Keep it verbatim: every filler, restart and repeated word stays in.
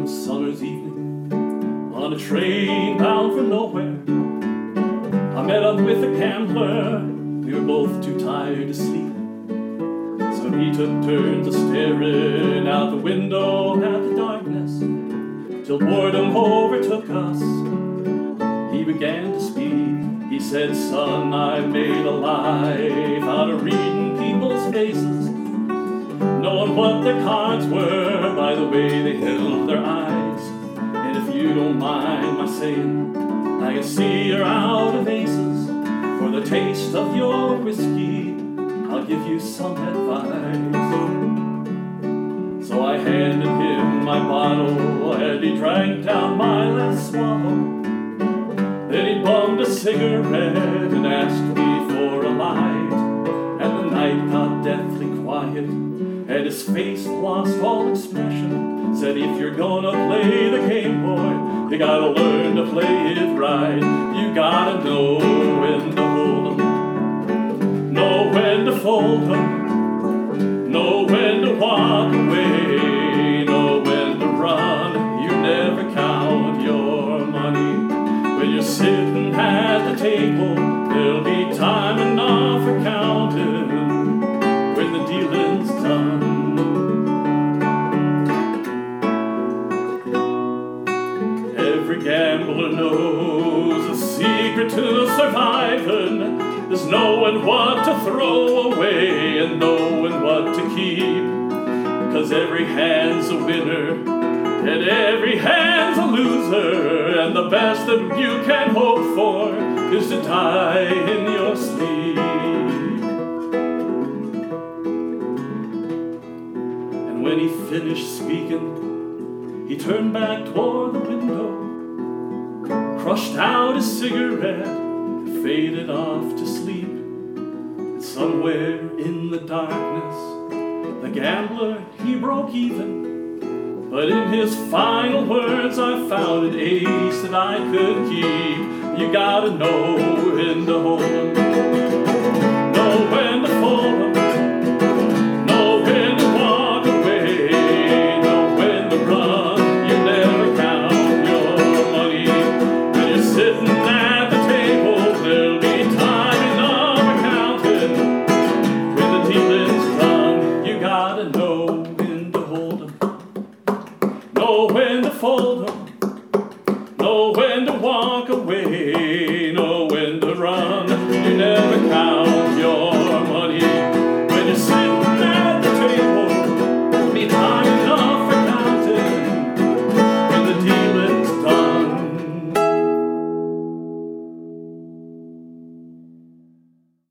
summer's evening on a train bound for nowhere. I met up with a gambler, we were both too tired to sleep. So he took turns of staring out the window at the darkness, till boredom overtook us. He began to speak. He said, "Son, I made a life out of reading people's faces, knowing what their cards were by the way they held their eyes. And if you don't mind my saying, I can see you're out of aces. For the taste of your whiskey, I'll give you some advice." So I handed him my bottle, and he drank down my last swallow. Then he bummed a cigarette and asked me for a light. And the night got deathly quiet, and his face lost all expression. Said, "If you're gonna play the game, boy, you gotta learn to play it right. You gotta know when to hold 'em, know when to fold 'em, know when to walk away, know when to run. You never count your money. When you're sitting at the table, there'll be time enough for counting when the dealing's done." Every gambler knows the secret to surviving is knowing what to throw away and knowing what to keep. 'Cause every hand's a winner and every hand's a loser, and the best that you can hope for is to die in your sleep. And when he finished speaking, he turned back toward the window, crushed out his cigarette, faded off to sleep. And somewhere in the darkness, the gambler, he broke even. But in his final words, I found an ace that I could keep. You gotta know when to hold 'em, know when to fold 'em, know when to walk away, know when to run. You never count your money. When you're sitting at the table, there'll be time enough for counting when the dealing's done. You gotta know when to hold 'em, know when to fold 'em, know when to walk away, know when to run. You never count